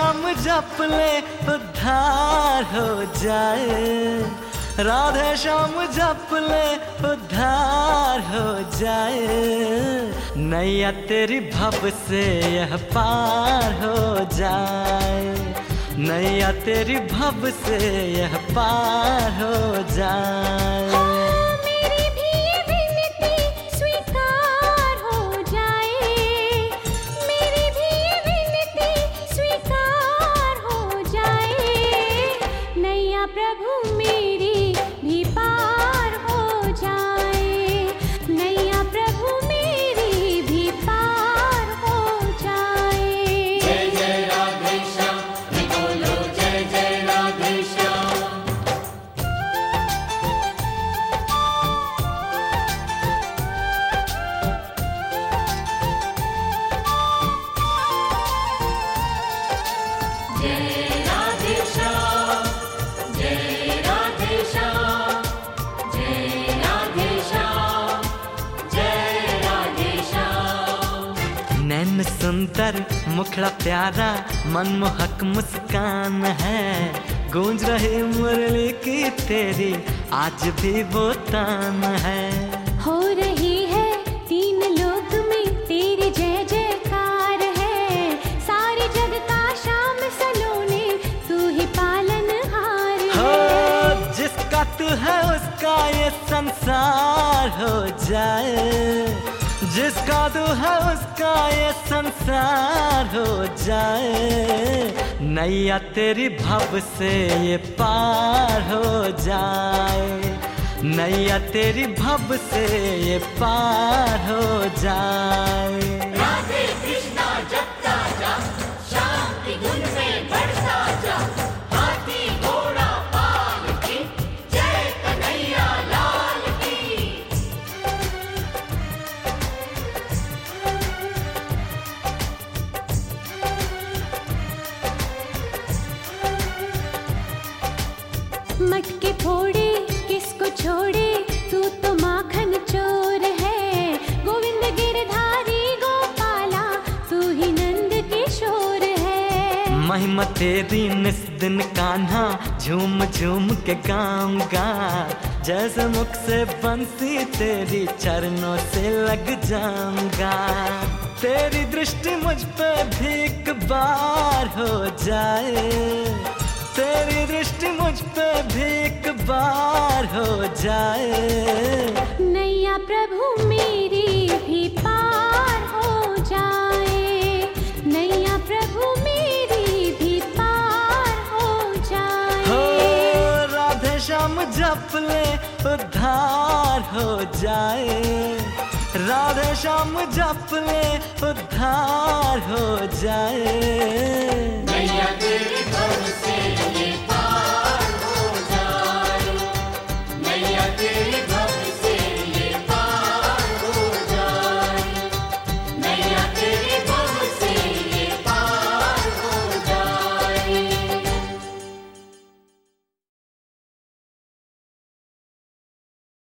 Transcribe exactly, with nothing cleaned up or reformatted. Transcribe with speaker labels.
Speaker 1: श्याम जप ले उद्धार हो जाए, राधे श्याम जप ले उद्धार हो जाए, नैया तेरी भव से यह पार हो जाए, नैया तेरी भव से यह पार हो जाए।
Speaker 2: प्रभु मेरी भी पार हो जाए, नैया प्रभु मेरी भी पार हो जाए।
Speaker 3: जय जय राधे श्याम, बोलो जय जय राधे श्याम। जय राधे श्याम, जय राधे श्याम, जय राधे श्याम, जय राधे श्याम।
Speaker 1: नैन सुंदर मुखड़ा प्यारा मनमोहक मुस्कान है, गूंज रही मुरली की तेरी आज भी वो तान है।
Speaker 2: हो रही है तीन लोक में तेरी जय जयकार है, सारे जग का श्याम सलोने तू ही पालनहार है।
Speaker 1: जिसका तू है उसका ये संसार हो जाए, जिसका तू है उसका ये संसार हो जाए, नैया तेरी भव से ये पार हो जाए, नैया तेरी भव से ये पार हो जाए।
Speaker 3: राधे कृष्णा जपता जा, श्याम की धुन में बढ़ता जा, हाथी घोड़ा पालकी, जय कन्हैया लाल की।
Speaker 2: मटके फोड़े किसको छोड़े, तू तो माखन चोर है, गोविंद गिरधारी गोपाला तू ही नंद किशोर है।
Speaker 1: महिमा तेरी निस दिन कान्हा झूम झूम के गाऊंगा, जैसे मुख से बंसी तेरी चरणों से लग जाऊंगा। तेरी दृष्टि मुझ पे भी एक बार हो जाए, तेरी दृष्टि मुझ पे भी एक बार हो जाए,
Speaker 2: नैया प्रभु मेरी भी पार हो जाए, नैया प्रभु मेरी भी पार हो जाए।
Speaker 1: हो राधे श्याम जप ले उद्धार हो जाए, राधे श्याम जप ले उद्धार हो जाए,
Speaker 3: नैया तेरी भव से ये